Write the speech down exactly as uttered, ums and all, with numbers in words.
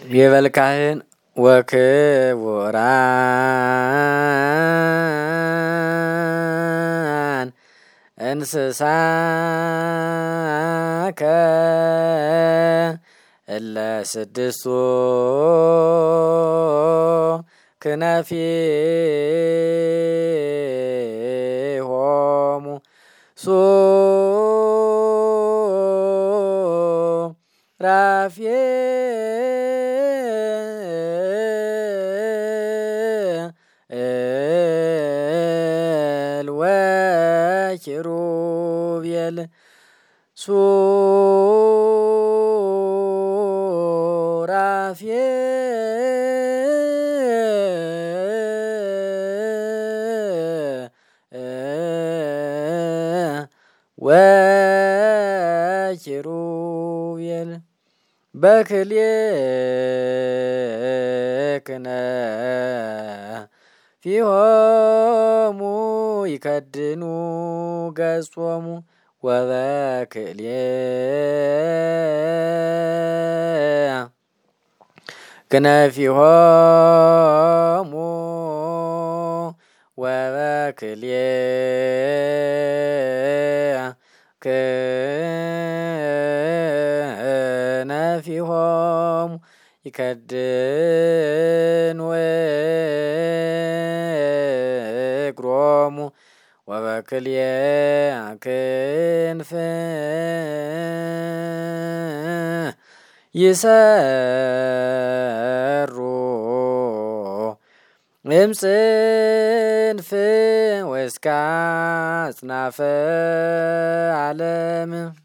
የበልካህን ወክቡራን እንስሳከ እለ ስድስቱ ክነፊሆሙ ሱራፌል ወኪሩቤል ሱራፌል ወኪሩቤል በክልኤክነ ፊሆሙ ይከድኑ ገጾሙ ወበክልኤክነ ፊሆሙ ወበክልኤክነ ፊሆሙ ይከድኑ እግሮሙ ወበክልኤክንፍ ይሰሩ እምጽንፍ ወእስከ አጽናፈ ዓለም